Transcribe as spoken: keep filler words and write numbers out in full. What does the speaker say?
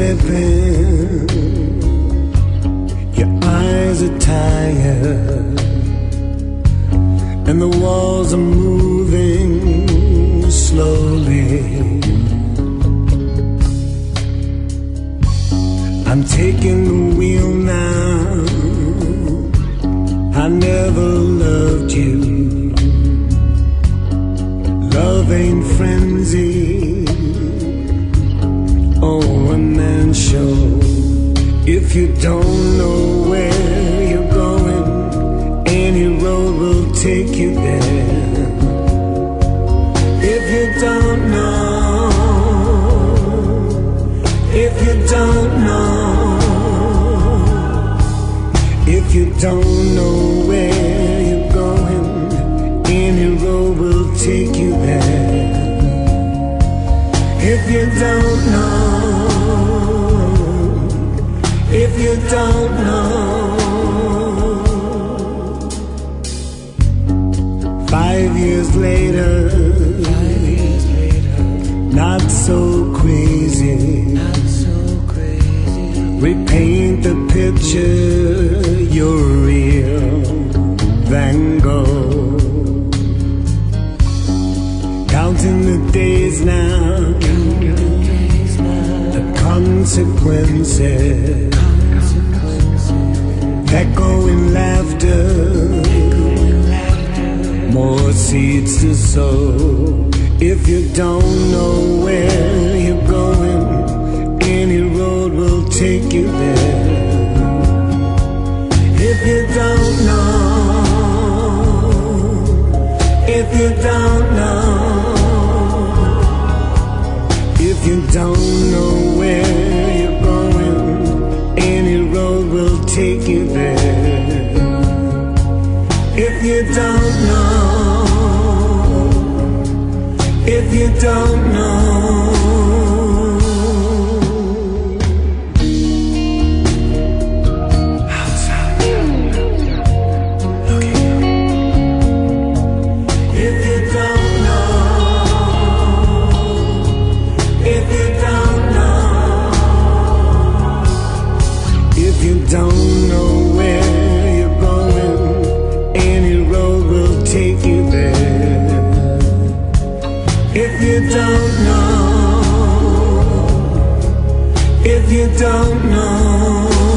slipping, your eyes are tired, and the walls are moving slowly. I'm taking the wheel now. I never loved you. Love ain't frenzy or one man show. If you don't know where you're going, any road will take you there. If you don't know, if you don't know, if you don't know where you're going, any road will take you there. If you don't know, if you don't know. Five years later, five years later, not so crazy, not so crazy. Repaint the picture, you're real Van Gogh. Counting the days now, counting the days now, the consequences, echoing laughter, more seeds to sow. If you don't know where you're going, any road will take you there. If you don't know, if you don't know, if you don't know where you're going, any road will take you there. If you don't know, if you don't know. Don't know where you're going, any road will take you there. If you don't know, if you don't know.